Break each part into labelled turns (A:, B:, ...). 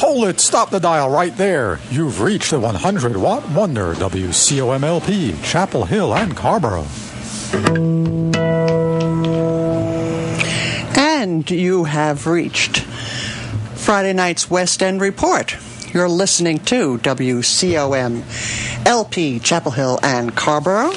A: Hold it! Stop the dial right there! You've reached the 100-watt wonder, WCOMLP, Chapel Hill and Carrboro.
B: And you have reached Friday night's West End Report. You're listening to WCOM LP, Chapel Hill and Carrboro,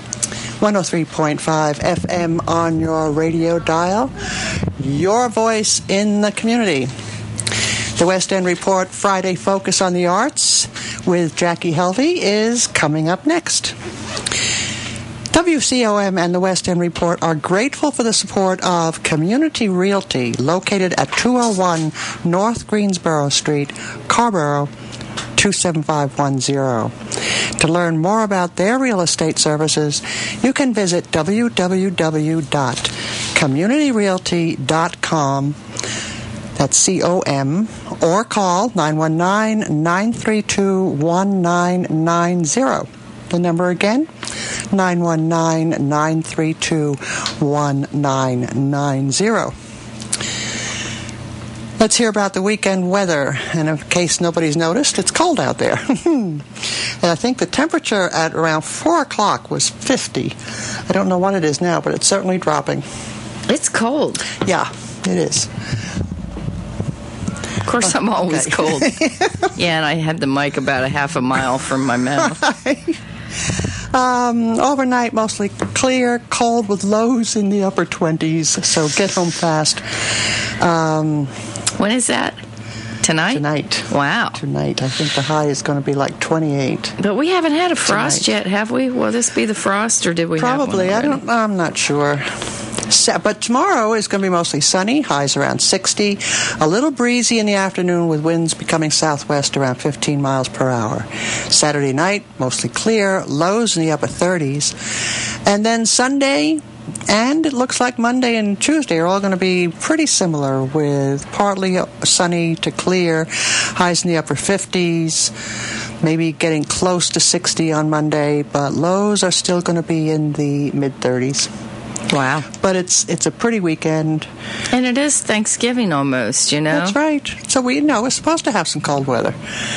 B: 103.5 FM on your radio dial. Your voice in the community. The West End Report Friday Focus on the Arts with Jackie Helvey is coming up next. WCOM and the West End Report are grateful for the support of Community Realty, located at 201 North Greensboro Street, Carrboro, 27510. To learn more about their real estate services, you can visit www.communityrealty.com. That's COM, or call 919-932-1990. The number again, 919-932-1990. Let's hear about the weekend weather. And in case nobody's noticed, it's cold out there. And I think the temperature at around 4 o'clock was 50. I don't know what it is now, but it's certainly dropping.
C: It's cold.
B: Yeah, it is.
C: Of course, I'm always cold. Yeah, and I had the mic about a half a mile from my mouth.
B: Overnight, mostly clear, cold with lows in the upper 20s, so get home fast.
C: When is that? Tonight?
B: Tonight.
C: Wow.
B: Tonight. I think the high is going to be like 28.
C: But we haven't had a frost yet, have we? Will this be the frost, or did we
B: Probably.
C: have one already?
B: I'm not sure. But tomorrow is going to be mostly sunny, highs around 60, a little breezy in the afternoon with winds becoming southwest around 15 miles per hour. Saturday night, mostly clear, lows in the upper 30s. And then Sunday, and it looks like Monday and Tuesday are all going to be pretty similar, with partly sunny to clear, highs in the upper 50s, maybe getting close to 60 on Monday, but lows are still going to be in the mid-30s.
C: Wow.
B: But it's a pretty weekend.
C: And it is Thanksgiving almost, you know?
B: That's right. So we're supposed to have some cold weather.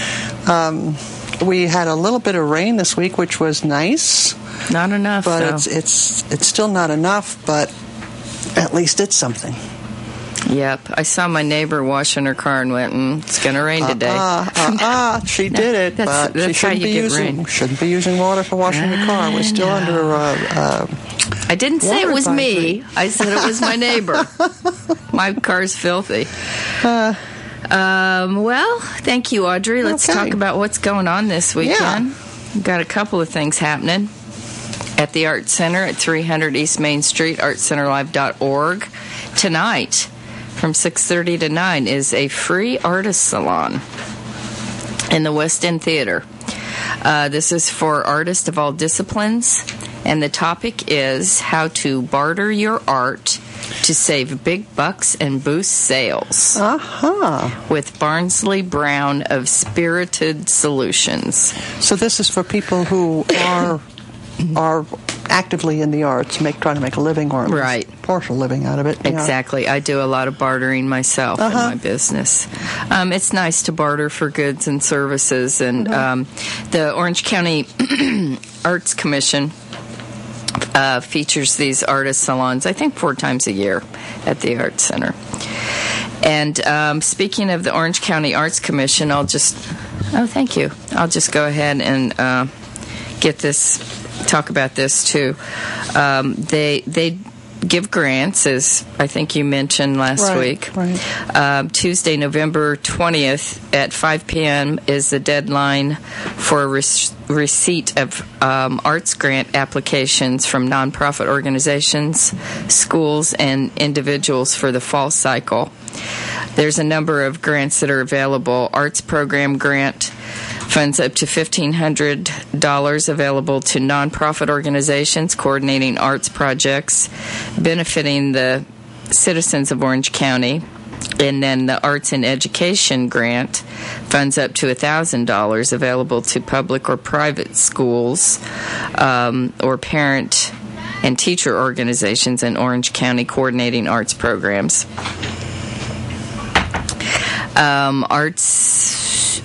B: We had a little bit of rain this week, which was nice.
C: Not enough,
B: but
C: though.
B: it's still not enough, but at least it's something.
C: Yep. I saw my neighbor washing her car and went, it's going to rain today.
B: She did it, but she shouldn't be using water for washing the car. We're still under
C: I didn't say it was me. I said it was my neighbor. My car's filthy. Well, thank you, Audrey. Let's talk about what's going on this weekend. We've got a couple of things happening at the Art Center at 300 East Main Street, artcenterlive.org. Tonight, from 6:30 to 9, is a free artist salon in the West End Theater. This is for artists of all disciplines, and the topic is how to barter your art to save big bucks and boost sales. With Barnsley Brown of Spirited Solutions.
B: So this is for people who are actively in the arts, trying to make a living or partial living out of it.
C: Exactly. I do a lot of bartering myself in my business. It's nice to barter for goods and services, and the Orange County Arts Commission features these artist salons, I think 4 times a year at the Arts Center. And speaking of the Orange County Arts Commission, thank you. I'll just go ahead and talk about this too. They give grants, as I think you mentioned last week. Right. Tuesday, November 20th at 5 p.m. is the deadline for receipt of arts grant applications from nonprofit organizations, schools, and individuals for the fall cycle. There's a number of grants that are available. Arts program grant funds up to $1,500 available to nonprofit organizations coordinating arts projects benefiting the citizens of Orange County. And then the Arts and Education grant funds up to $1,000 available to public or private schools or parent and teacher organizations in Orange County coordinating arts programs. Arts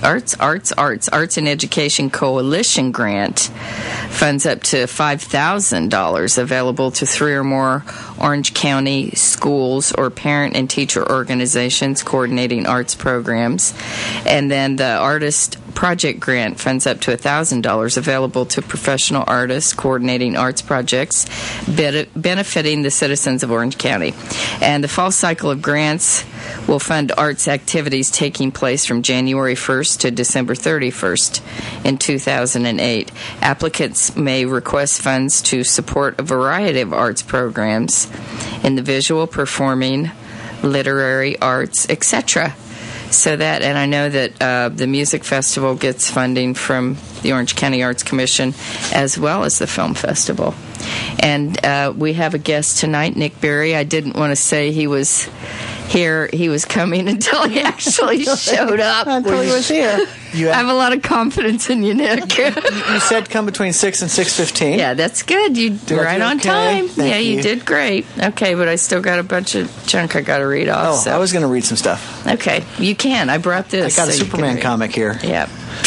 C: Arts and Education Coalition grant funds up to $5,000 available to 3 or more Orange County schools or parent and teacher organizations coordinating arts programs. And then the Artist Project Grant funds up to $1,000 available to professional artists coordinating arts projects benefiting the citizens of Orange County. And the fall cycle of grants will fund arts activities taking place from January 1st to December 31st in 2008. Applicants may request funds to support a variety of arts programs in the visual, performing, literary arts, etc. So that, and I know that the music festival gets funding from the Orange County Arts Commission as well as the film festival. And we have a guest tonight, Nick Berry. I didn't want to say he was here. He was coming until he actually showed up.
B: Until he was here.
C: I have a lot of confidence in you, Nick.
D: You said come between 6 and 6:15.
C: Yeah, that's good. You're right on time.
D: Thank you.
C: You did great. Okay, but I still got a bunch of junk I got to read off.
D: Oh,
C: so.
D: I was going to read some stuff.
C: Okay, you can. I brought this.
D: I got a Superman comic here.
C: Yeah.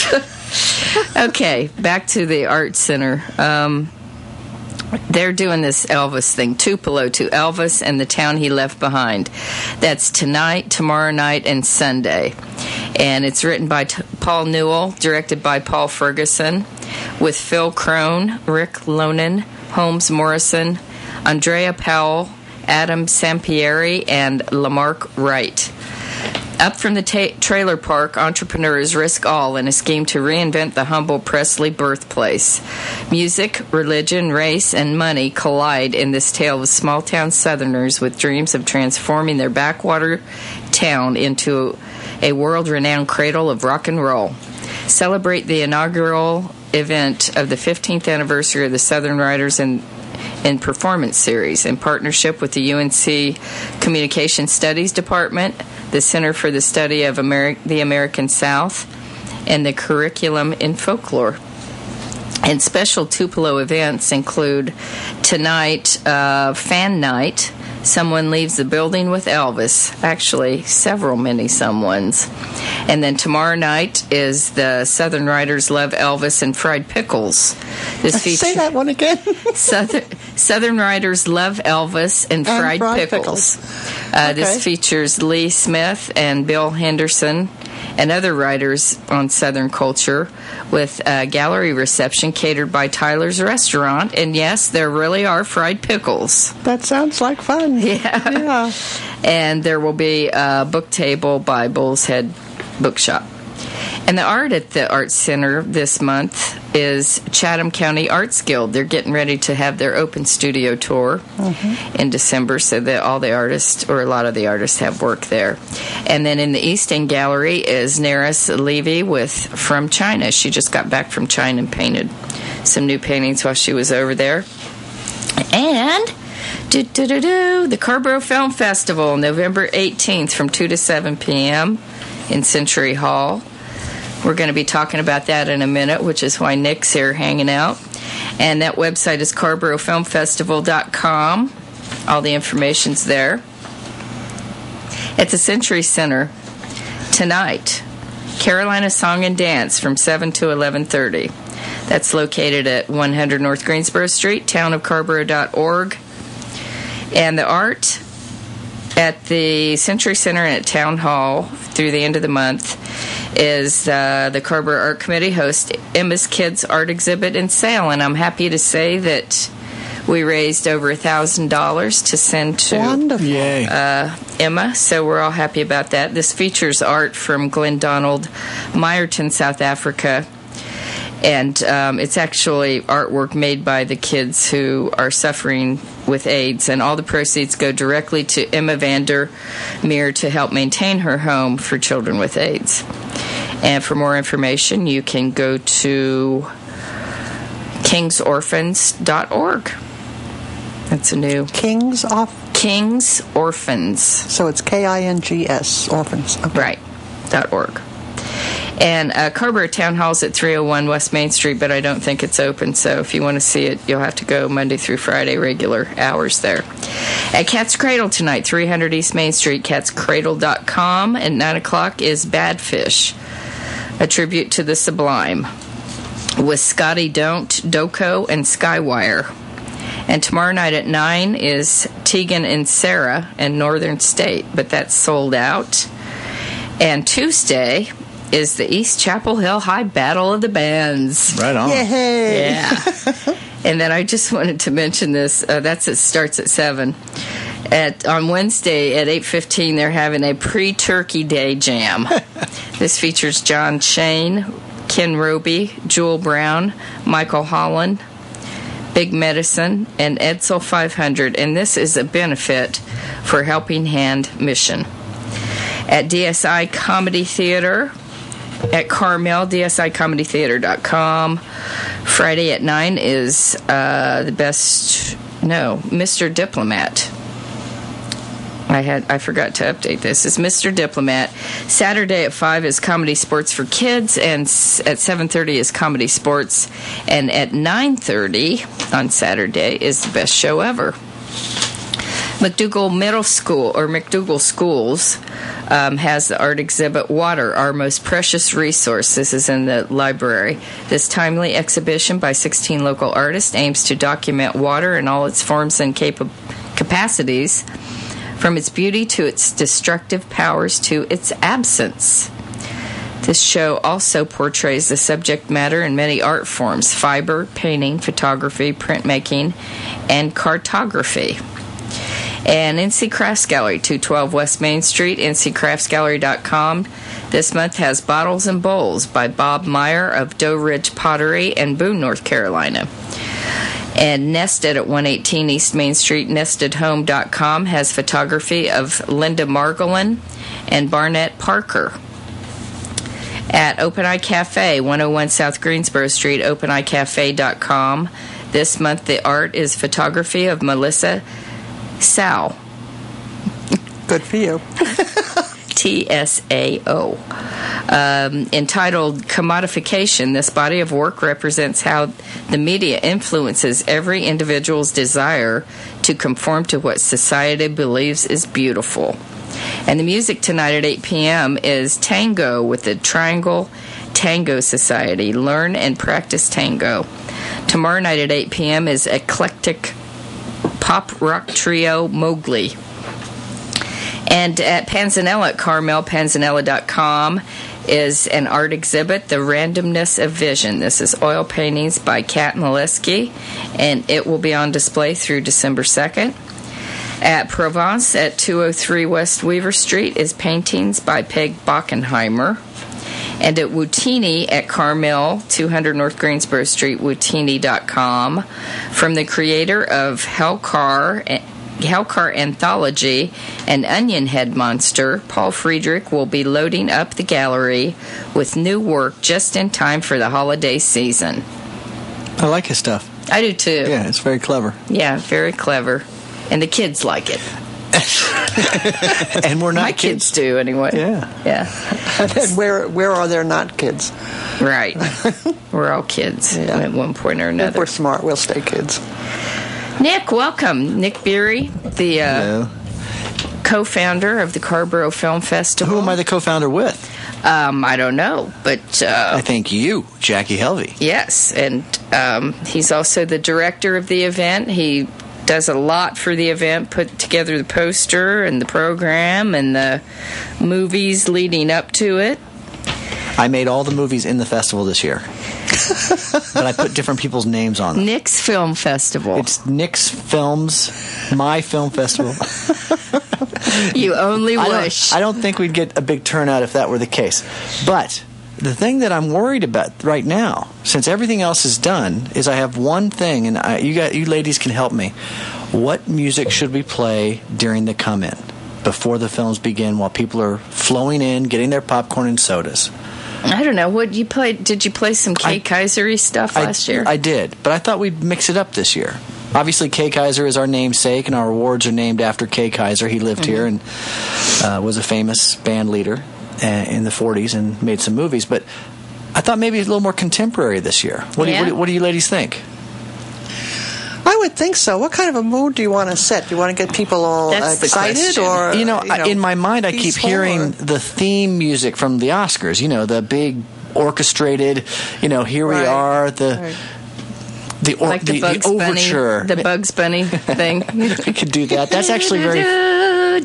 C: Okay, back to the Art Center. They're doing this Elvis thing, Tupelo to Elvis and the Town He Left Behind. That's tonight, tomorrow night, and Sunday. And it's written by Paul Newell, directed by Paul Ferguson, with Phil Crone, Rick Lonan, Holmes Morrison, Andrea Powell, Adam Sampieri, and Lamarck Wright. Up from the trailer park, entrepreneurs risk all in a scheme to reinvent the humble Presley birthplace. Music, religion, race, and money collide in this tale of small-town Southerners with dreams of transforming their backwater town into a world-renowned cradle of rock and roll. Celebrate the inaugural event of the 15th anniversary of the Southern Writers in Performance Series in partnership with the UNC Communication Studies Department, the Center for the Study of the American South, and the Curriculum in Folklore. And special Tupelo events include tonight, Fan Night. Someone leaves the building with Elvis. Actually, many someones. And then tomorrow night is the Southern Writers Love Elvis and Fried Pickles.
B: Say that one again.
C: Southern Writers Love Elvis and Fried Pickles.
B: Okay.
C: This features Lee Smith and Bill Henderson and other writers on Southern culture with a gallery reception catered by Tyler's Restaurant. And yes, there really are fried pickles.
B: That sounds like fun.
C: Yeah. And there will be a book table by Bull's Head Bookshop. And the art at the Arts Center this month is Chatham County Arts Guild. They're getting ready to have their open studio tour in December, so that all the artists, or a lot of the artists, have work there. And then in the East End Gallery is Naris Levy with From China. She just got back from China and painted some new paintings while she was over there. And the Carborough Film Festival, November 18th from 2 to 7 p.m. in Century Hall. We're going to be talking about that in a minute, which is why Nick's here hanging out. And that website is carboroughfilmfestival.com. All the information's there. At the Century Center tonight, Carolina Song and Dance from 7 to 11:30. That's located at 100 North Greensboro Street, townofcarборо.org. And the art at the Century Center and at Town Hall through the end of the month is the Carborough Art Committee hosts Emma's Kids Art Exhibit and Sale. And I'm happy to say that we raised over $1,000 to send to Emma, so we're all happy about that. This features art from Glen Donald, Meyerton, South Africa. And it's actually artwork made by the kids who are suffering with AIDS. And all the proceeds go directly to Emma Vandermeer to help maintain her home for children with AIDS. And for more information, you can go to kingsorphans.org. That's a new...
B: King's
C: Orphans.
B: So it's Kings, orphans. Okay.
C: Right. .org. And Carborough Town Hall's at 301 West Main Street, but I don't think it's open. So if you want to see it, you'll have to go Monday through Friday, regular hours there. At Cat's Cradle tonight, 300 East Main Street, catscradle.com. At 9 o'clock is Bad Fish. a tribute to the Sublime, with Scotty Don't, Doko, and Skywire. And tomorrow night at 9 is Tegan and Sarah in Northern State, but that's sold out. And Tuesday is the East Chapel Hill High Battle of the Bands.
D: Right on.
B: Yay!
C: Yeah. And then I just wanted to mention this. It starts at 7. On Wednesday at 8:15, they're having a pre-Turkey Day jam. This features John Shane, Ken Roby, Jewel Brown, Michael Holland, Big Medicine, and Edsel 500, and this is a benefit for Helping Hand Mission. At DSI Comedy Theater at Carmel, DSIComedyTheater.com. Friday at 9 is Mr. Diplomat. I forgot to update this. It's Mr. Diplomat. Saturday at 5 is Comedy Sports for Kids, and at 7:30 is Comedy Sports, and at 9:30 on Saturday is the best show ever. McDougall Middle School, or McDougall Schools, has the art exhibit Water, Our Most Precious Resource. This is in the library. This timely exhibition by 16 local artists aims to document water in all its forms and capacities, from its beauty to its destructive powers to its absence. This show also portrays the subject matter in many art forms: fiber, painting, photography, printmaking, and cartography. And NC Crafts Gallery, 212 West Main Street, ncraftsgallery.com. This month has Bottles and Bowls by Bob Meyer of Doe Ridge Pottery in Boone, North Carolina. And Nested at 118 East Main Street, nestedhome.com, has photography of Linda Margolin and Barnett Parker. At Open Eye Cafe, 101 South Greensboro Street, openeyecafe.com. This month the art is photography of Melissa Sao.
B: Good for you.
C: TSAO. Entitled Commodification, this body of work represents how the media influences every individual's desire to conform to what society believes is beautiful. And the music tonight at 8 p.m. is Tango with the Triangle Tango Society. Learn and practice tango. Tomorrow night at 8 p.m. is Eclectic Pop Rock Trio Mowgli. And at Panzanella at Carmel, panzanella.com, is an art exhibit, The Randomness of Vision. This is oil paintings by Kat Molesky, and it will be on display through December 2nd. At Provence at 203 West Weaver Street is paintings by Peg Bockenheimer. And at Wootini at Carmel, 200 North Greensboro Street, wootini.com, from the creator of Hellcar Anthology and Onion Head Monster, Paul Friedrich will be loading up the gallery with new work just in time for the holiday season.
D: I like his stuff.
C: I do too.
D: Yeah, it's very clever.
C: Yeah, very clever. And the kids like it.
D: And we're not
C: My kids do, anyway.
D: Yeah.
B: And where are there not kids?
C: Right. We're all kids at one point or another.
B: If we're smart, we'll stay kids.
C: Nick, welcome. Nick Beery, the co-founder of the Carborough Film Festival.
D: Who am I the co-founder with?
C: I don't know, but...
D: I think you, Jackie Helvey.
C: Yes, and he's also the director of the event. He does a lot for the event, put together the poster and the program and the movies leading up to it.
D: I made all the movies in the festival this year. But I put different people's names on them.
C: Nick's Film Festival.
D: It's Nick's Films, my film festival.
C: You only wish.
D: I don't think we'd get a big turnout if that were the case. But the thing that I'm worried about right now, since everything else is done, is I have one thing, and you ladies can help me. What music should we play during the come-in, before the films begin, while people are flowing in, getting their popcorn and sodas?
C: I don't know. What you play? Did you play some Kay Kaiser-y stuff last year?
D: I did, but I thought we'd mix it up this year. Obviously, Kay Kaiser is our namesake, and our awards are named after Kay Kaiser. He lived here and was a famous band leader in the 40s and made some movies. But I thought maybe a little more contemporary this year. What do you ladies think?
B: I would think so. What kind of a mood do you want to set? Do you want to get people all excited, or
D: in my mind, I keep hearing the theme music from the Oscars. You know, the big orchestrated. Here we are. The overture.
C: Bunny, the Bugs Bunny thing.
D: We could do that. That's actually very.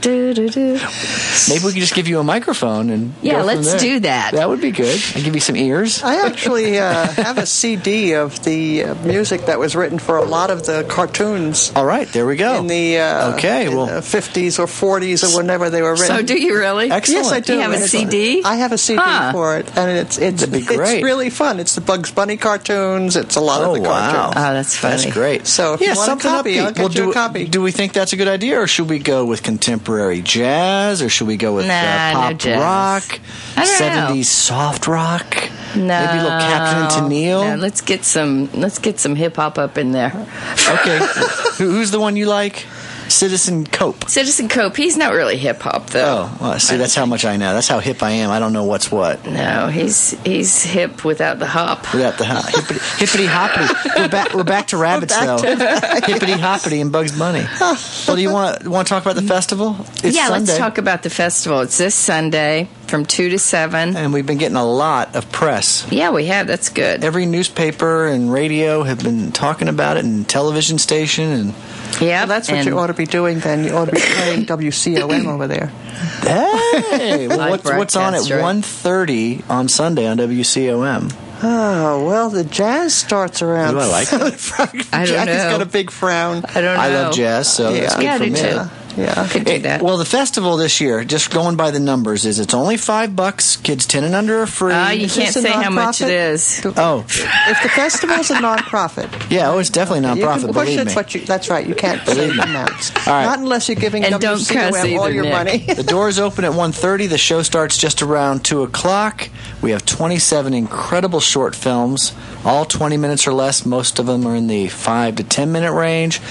D: Maybe we could just give you a microphone and
C: let's do that.
D: That would be good. I'll give you some ears.
B: I actually have a CD of the music that was written for a lot of the cartoons.
D: All right, there we go.
B: In the the 50s or 40s or whenever they were written.
C: So do you really?
D: Excellent.
B: Yes, I do.
C: You have a CD?
B: I have a CD for it, and it's really fun. It's the Bugs Bunny cartoons. It's a lot of the cartoons.
C: Oh, that's funny.
D: That's great.
B: So if you want a copy, I'll get you a copy.
D: Do we think that's a good idea, or should we go with contemporary jazz, or should we go with pop rock,
C: I don't
D: 70s
C: know.
D: soft rock?
C: No,
D: maybe a little Captain and Tennille.
C: No, let's get some hip hop up in there.
D: Okay, who's the one you like? Citizen Cope.
C: Citizen Cope. He's not really hip hop though.
D: Oh, well, see, that's how much I know. That's how hip I am. I don't know what's what.
C: No, he's hip without the hop.
D: Without the hop. Hippity hoppity. We're back to rabbits though. Hippity hoppity and Bugs Bunny. Well, do you want to talk about the festival? It's Sunday.
C: Let's talk about the festival. It's this Sunday from 2 to 7.
D: And we've been getting a lot of press.
C: Yeah, we have. That's good.
D: Every newspaper and radio have been talking about it, and television station, and
C: yeah,
B: that's what you ought to be doing. Then you ought to be playing WCOM over there.
D: Hey, well, what's on at 1:30 on Sunday on WCOM?
B: Oh, well, the jazz starts around.
D: Do I like that?
C: I don't know.
B: Jackie's got a big frown.
C: I don't know.
D: I love jazz, so that's good for me.
B: Yeah,
C: could do that.
D: Well, the festival this year, just going by the numbers, it's only $5. Kids 10 and under are free.
C: You can't say how much it is.
D: Oh,
B: if the festival's a nonprofit,
D: it's definitely nonprofit.
B: You can
D: believe me.
B: That's right. You can't say amounts.
D: All right.
B: Not unless you're giving
C: and
B: WCOM all your money.
D: The doors open at 1:30. The show starts just around 2:00. We have 27 incredible short films, all 20 minutes or less. Most of them are in the 5 to 10 minute range.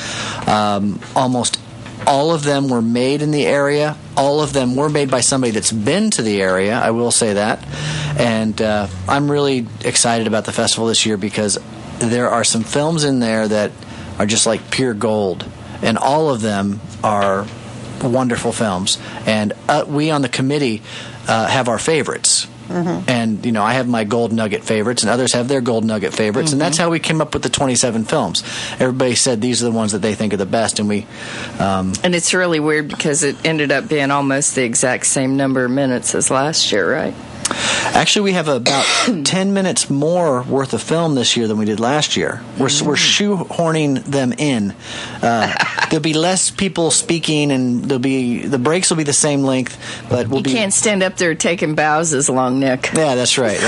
D: Almost all of them were made in the area. All of them were made by somebody that's been to the area, I will say that. And I'm really excited about the festival this year because there are some films in there that are just like pure gold. And all of them are wonderful films. And we on the committee have our favorites. Mm-hmm. And, I have my gold nugget favorites, and others have their gold nugget favorites, and that's how we came up with the 27 films. Everybody said these are the ones that they think are the best, and we...
C: and it's really weird because it ended up being almost the exact same number of minutes as last year, right?
D: Actually, we have about 10 minutes more worth of film this year than we did last year. We're shoehorning them in. There'll be less people speaking, and the breaks will be the same length, but
C: you can't stand up there taking bows as long, Nick.
D: Yeah, that's right.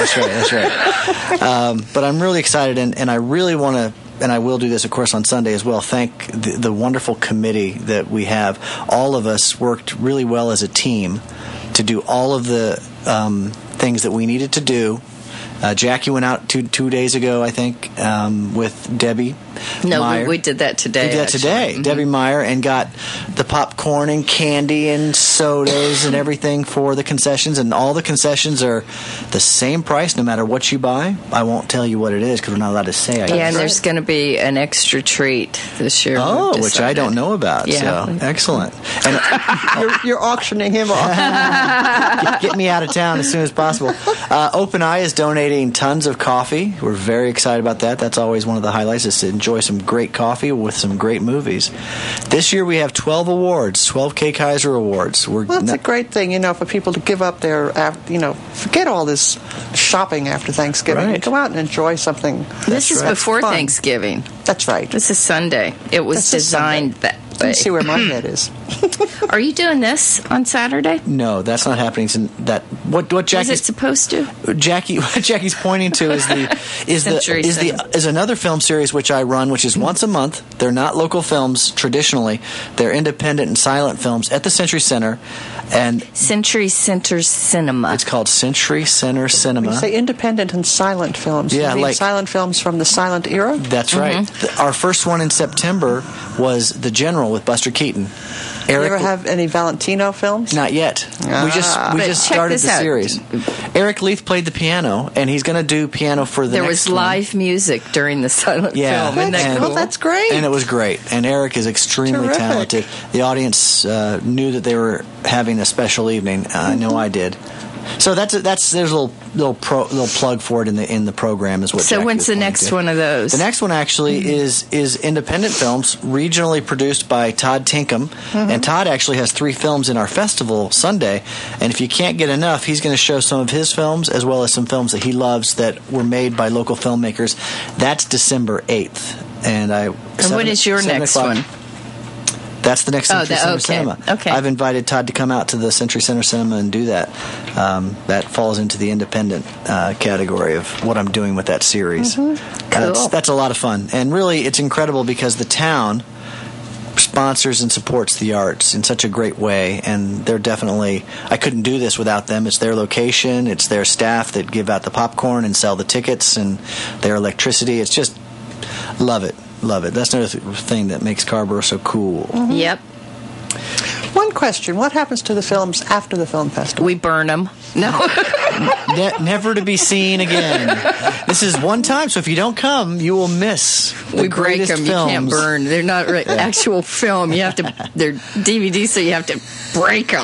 D: But I'm really excited, and I really want to. And I will do this, of course, on Sunday as well. Thank the wonderful committee that we have. All of us worked really well as a team to do all of the things that we needed to do. Jackie went out two days ago, I think, with Debbie Meyer.
C: We did that today.
D: We did that today. Mm-hmm. Debbie Meyer, and got the popcorn and candy and sodas and everything for the concessions. And all the concessions are the same price no matter what you buy. I won't tell you what it is because we're not allowed to say.
C: And there's going to be an extra treat this year.
D: Oh, which I don't know about. Yeah. So, excellent. And
B: you're auctioning him off.
D: Get me out of town as soon as possible. Open Eye is donating tons of coffee. We're very excited about that. That's always one of the highlights, is to enjoy some great coffee with some great movies. This year we have 12 awards, 12 Kay Kaiser Awards.
B: That's a great thing, for people to give up their, forget all this shopping after Thanksgiving.
D: Right.
B: And go out and enjoy something.
C: This is before Thanksgiving.
B: That's right.
C: This is Sunday. It was designed that way.
B: You can see where my head is.
C: Are you doing this on Saturday?
D: No, that's not happening. What Jackie's,
C: is it supposed to?
D: What Jackie's pointing to is another film series which I run, which is once a month. They're not local films traditionally. They're independent and silent films at the Century Center. And
C: Century Center Cinema.
D: It's called Century Center Cinema.
B: When you say independent and silent films.
D: Yeah,
B: you mean silent films from the silent era?
D: That's right. Our first one in September was The General with Buster Keaton.
B: You ever have any Valentino films?
D: Not yet. We just started the series. Eric Leith played the piano, and he's going to do piano for the next one.
C: There was live music during the silent film. Isn't that cool?
B: That's great.
D: And it was great. And Eric is extremely talented. The audience knew that they were having a special evening. I know I did. So there's a little plug for it in the program is what.
C: So
D: Jackie
C: when's the next one of those?
D: The next one actually is independent films, regionally produced by Todd Tinkham, and Todd actually has 3 films in our festival Sunday. And if you can't get enough, he's going to show some of his films as well as some films that he loves that were made by local filmmakers. That's December 8th, and
C: when is your next one?
D: That's the next Century Center Cinema.
C: Okay.
D: I've invited Todd to come out to the Century Center Cinema and do that. That falls into the independent category of what I'm doing with that series.
C: Cool.
D: That's a lot of fun. And really, it's incredible because the town sponsors and supports the arts in such a great way. And they're definitely, I couldn't do this without them. It's their location. It's their staff that give out the popcorn and sell the tickets and their electricity. It's just, love it. Love it. That's another thing that makes Scarborough so cool.
C: Yep.
B: One question. What happens to the films after the film festival?
C: We burn them. No.
D: Never to be seen again. This is one time, so if you don't come, you will miss the
C: We break
D: greatest
C: them.
D: films.
C: You can't burn. They're not actual film. You have to. They're DVD, so you have to break them.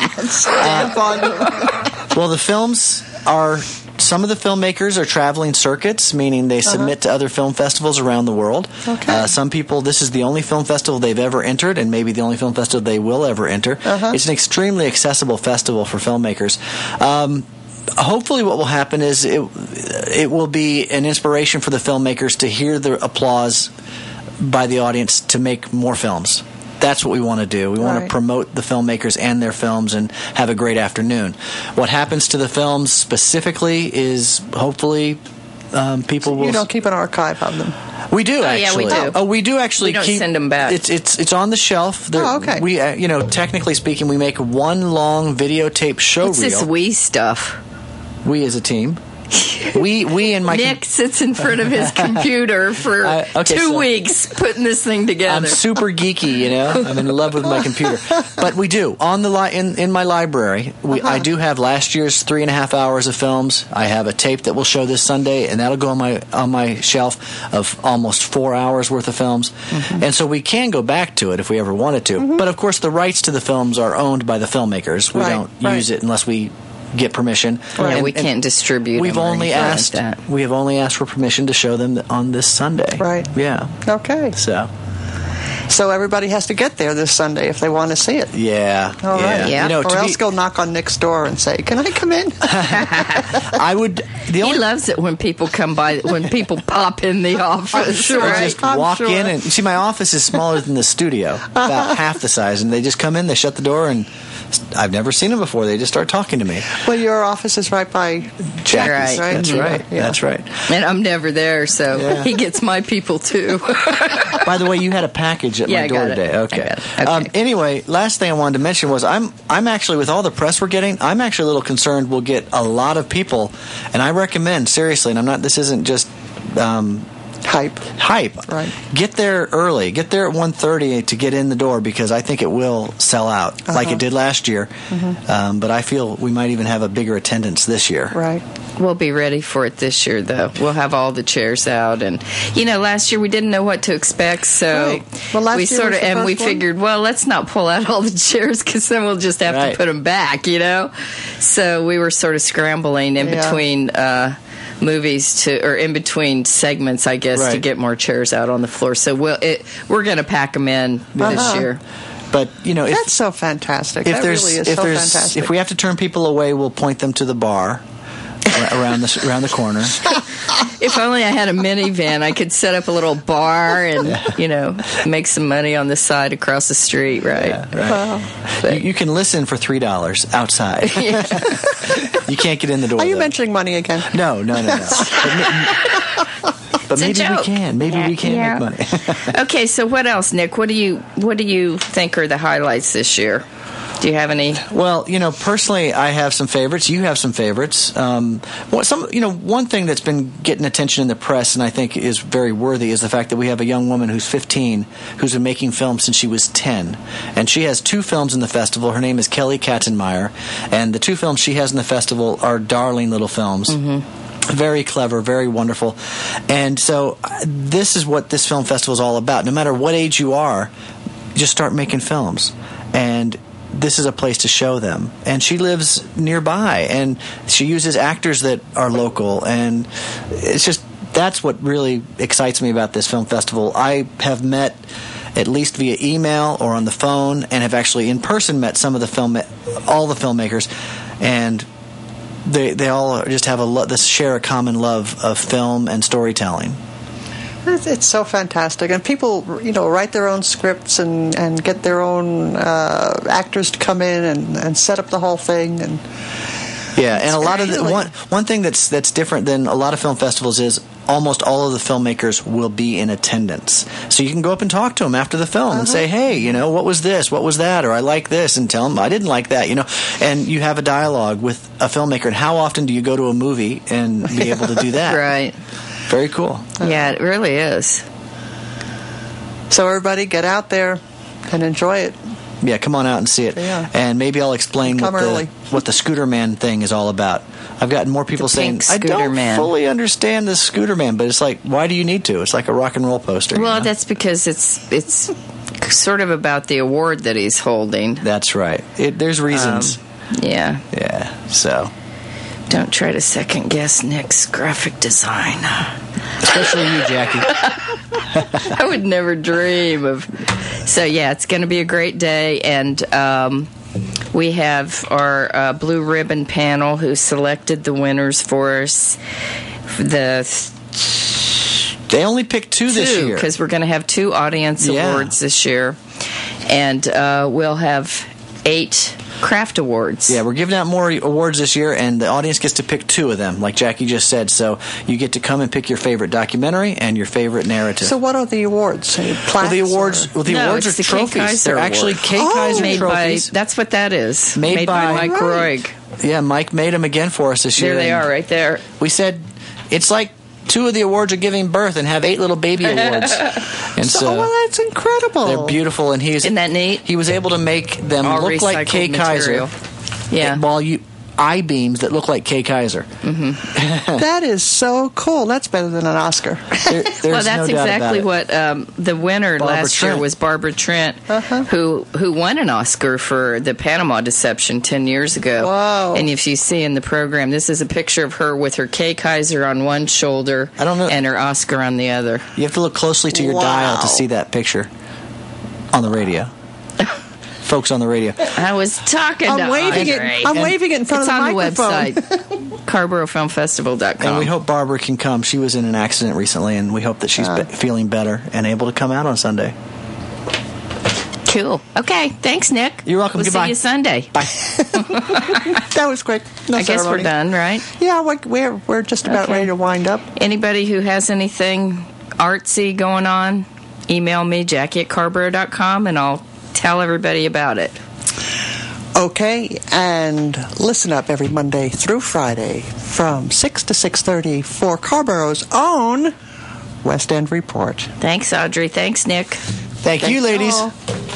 D: Well, the films are. Some of the filmmakers are traveling circuits, meaning they submit to other film festivals around the world.
B: Okay.
D: Some people, this is the only film festival they've ever entered, and maybe the only film festival they will ever enter. It's an extremely accessible festival for filmmakers. Hopefully what will happen is it will be an inspiration for the filmmakers to hear the applause by the audience to make more films. That's what we want to do. We want to promote the filmmakers and their films and have a great afternoon. What happens to the films specifically is hopefully people will...
B: You don't keep an archive of them?
D: We do, actually.
C: Yeah, we do.
D: We do actually
C: We don't
D: keep...
C: send them back.
D: It's on the shelf.
B: Okay.
D: We, technically speaking, we make one long videotape show
C: What's
D: reel.
C: this we stuff?
D: We as a team. We and my...
C: Nick sits in front of his computer for 2 weeks putting this thing together.
D: I'm super geeky, I'm in love with my computer. But we do. On the in my library, I do have last year's 3.5 hours of films. I have a tape that will show this Sunday, and that'll go on my shelf of almost 4 hours worth of films. And so we can go back to it if we ever wanted to. But of course, the rights to the films are owned by the filmmakers. We don't use it unless we get permission.
C: Yeah, we can't distribute
D: we've
C: them or
D: only
C: anything
D: asked
C: like that.
D: We have only asked for permission to show them on this Sunday.
B: Right.
D: Yeah.
B: Okay. So everybody has to get there this Sunday if they want to see it.
D: Yeah.
B: All right.
C: Yeah.
B: Or else go knock on Nick's door and say, "Can I come in?"
D: I would.
C: He loves it when people come by, when people pop in the office.
B: sure.
C: Right?
D: Just walk in and see. My office is smaller than the studio, about half the size, and they just come in, they shut the door, and I've never seen them before. They just start talking to me.
B: Well, your office is right by Jackie's, right?
D: That's right.
B: Yeah.
D: That's right.
C: And I'm never there, so he gets my people too.
D: By the way, you had a package at my door today. Okay. Anyway, last thing I wanted to mention was I'm actually, with all the press we're getting, I'm actually a little concerned we'll get a lot of people, and I recommend seriously, and I'm not. This isn't just. Hype.
B: Right.
D: Get there early. Get there at 1:30 to get in the door because I think it will sell out like it did last year. But I feel we might even have a bigger attendance this year.
B: Right.
C: We'll be ready for it this year, though. We'll have all the chairs out, and last year we didn't know what to expect, so
B: well, last
C: we
B: year
C: sort
B: was
C: of
B: the
C: we
B: first one?
C: figured, well, let's not pull out all the chairs because then we'll just have to put them back, So we were sort of scrambling in between. Movies or in between segments, I guess, to get more chairs out on the floor. So we're going to pack them in this year.
D: But
B: that's so fantastic. That really is so fantastic.
D: If we have to turn people away, we'll point them to the bar around the corner.
C: If only I had a minivan, I could set up a little bar and make some money on the side across the street, right?
D: Yeah, right. Wow. You can listen for $3 outside. You can't get in the door.
B: Are you mentioning money again?
D: No. But maybe we can. Maybe we can make money.
C: Okay, so what else, Nick? What do you think are the highlights this year? Do you have any?
D: Well, personally, I have some favorites. You have some favorites. One thing that's been getting attention in the press, and I think is very worthy, is the fact that we have a young woman who's 15 who's been making films since she was 10, and she has 2 films in the festival. Her name is Kelly Katzenmeyer, and the 2 films she has in the festival are darling little films. Very clever, very wonderful. And so this is what this film festival is all about. No matter what age you are, just start making films. And this is a place to show them. And she lives nearby, and she uses actors that are local, and it's just, that's what really excites me about this film festival. I have met, at least via email or on the phone, and have actually in person met some of the all the filmmakers, and they all just have share a common love of film and storytelling.
B: It's so fantastic, and people, write their own scripts and get their own actors to come in and set up the whole thing. And
D: yeah, and a lot of one thing that's different than a lot of film festivals is almost all of the filmmakers will be in attendance, so you can go up and talk to them after the film and say, hey, what was this, what was that, or I like this, and tell them I didn't like that, and you have a dialogue with a filmmaker. And how often do you go to a movie and be able to do that?
C: Right.
D: Very cool.
C: Yeah, it really is.
B: So everybody get out there and enjoy it.
D: Yeah, come on out and see it.
B: Yeah.
D: And maybe I'll explain what the Scooter Man thing is all about. I've gotten more people saying, I don't fully understand the Scooter Man, but it's like, why do you need to? It's like a rock and roll poster.
C: Well, that's because it's sort of about the award that he's holding.
D: That's right. There's reasons.
C: Yeah.
D: Yeah, so...
C: Don't try to second guess Nick's graphic design.
D: Especially you, Jackie.
C: I would never dream of... So, yeah, it's going to be a great day, and we have our Blue Ribbon panel who selected the winners for us. They
D: only picked two this year.
C: Because we're going to have 2 audience awards this year. And we'll have 8... craft awards.
D: Yeah, we're giving out more awards this year, and the audience gets to pick 2 of them, like Jackie just said. So you get to come and pick your favorite documentary and your favorite narrative.
B: So what are the awards?
D: The awards are trophies. They're actually Kay Kaiser trophies.
C: That's what that is.
D: Made
C: by Mike Roig.
D: Yeah, Mike made them again for us this year.
C: There they are, right there.
D: We said it's like 2 of the awards are giving birth and have 8 little baby awards. And
B: that's incredible.
D: They're beautiful, and
C: isn't that neat?
D: He was able to make them look like Kay Kaiser.
C: Yeah.
D: While I-beams that look like Kay Kaiser.
C: Mm-hmm.
B: That is so cool. That's better than an Oscar.
C: Well, that's exactly what the winner last year was Barbara Trent, who won an Oscar for the Panama Deception 10 years ago.
B: Wow.
C: And if you see in the program, this is a picture of her with her Kay Kaiser on one shoulder and her Oscar on the other.
D: You have to look closely to your dial to see that picture on the radio. Folks on the radio.
C: I was talking to Andre.
B: I'm waving it in front of the microphone.
C: It's on the website, CarboroughFilmFestival.com.
D: And we hope Barbara can come. She was in an accident recently, and we hope that she's feeling better and able to come out on Sunday.
C: Cool. Okay. Thanks, Nick.
D: You're welcome.
C: We'll
D: Goodbye.
C: See you Sunday.
D: Bye.
B: That was quick.
C: I guess we're done, right?
B: Yeah, we're just about ready to wind up.
C: Anybody who has anything artsy going on, email me, Jackie@Carborough.com, and I'll tell everybody about it.
B: Okay, and listen up every Monday through Friday from 6 to 6:30 for Carborough's own West End Report.
C: Thanks, Audrey. Thanks, Nick.
D: Thank you, ladies.
B: All.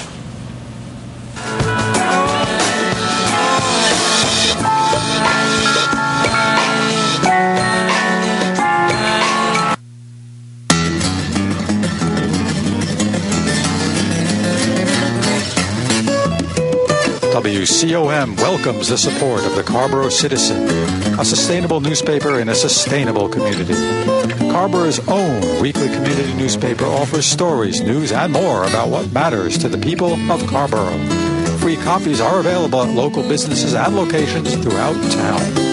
A: WCOM welcomes the support of the Carrboro Citizen, a sustainable newspaper in a sustainable community. Carborough's own weekly community newspaper offers stories, news, and more about what matters to the people of Carrboro. Free copies are available at local businesses and locations throughout town.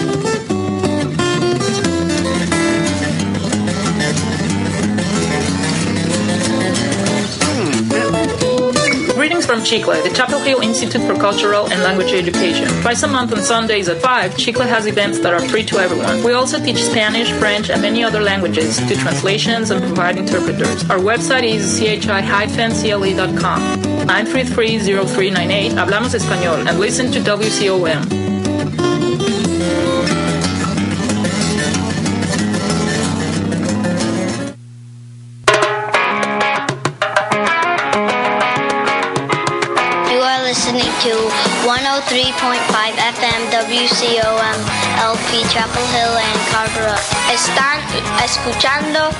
E: Greetings from Chicle, the Chapel Hill Institute for Cultural and Language Education. Twice a month on Sundays at 5, Chicle has events that are free to everyone. We also teach Spanish, French, and many other languages, do translations, and provide interpreters. Our website is chi-cle.com. 933-0398, Hablamos Español, and listen to WCOM.
F: Listening to 103.9 103.5 FM WCOM LP Chapel Hill and Carrboro. Están escuchando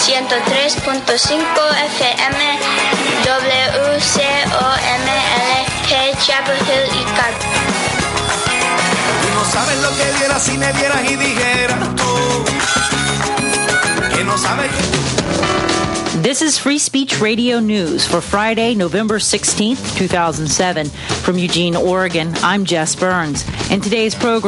F: 103.5 FM WCOMLP Chapel Hill y Carrboro.
G: No sabes lo que vieras si me vieras y dijeras tú que no sabes.
H: This is Free Speech Radio News for Friday, November 16th, 2007. From Eugene, Oregon, I'm Jess Burns. In today's program,